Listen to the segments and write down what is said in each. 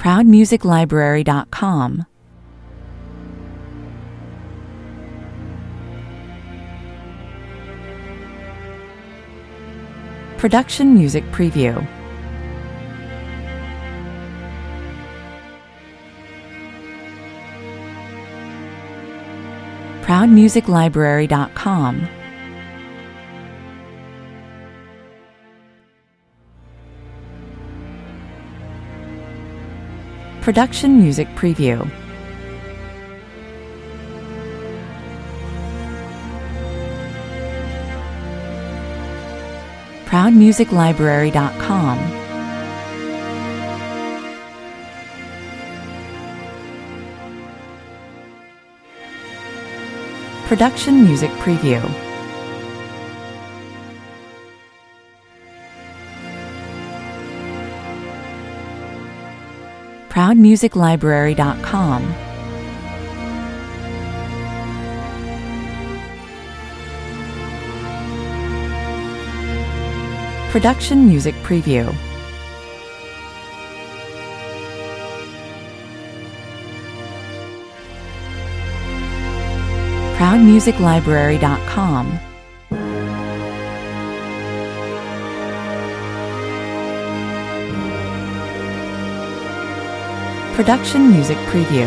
ProudMusicLibrary.com. Production Music Preview. ProudMusicLibrary.com. Production Music Preview. ProudMusicLibrary.com. Production Music Preview. ProudMusicLibrary.com. Production Music Preview. ProudMusicLibrary.com. Production Music Preview.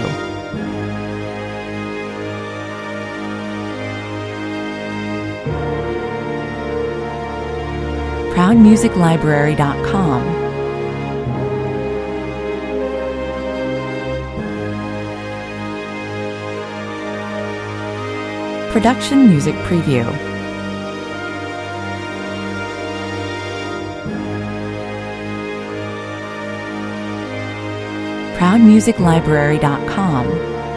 ProudMusicLibrary.com. Production Music Preview. ProudMusicLibrary.com.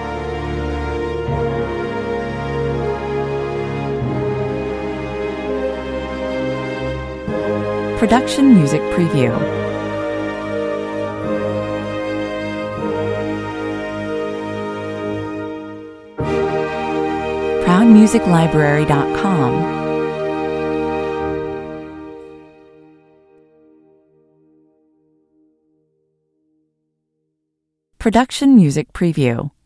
Production Music Preview. ProudMusicLibrary.com. Production Music Preview.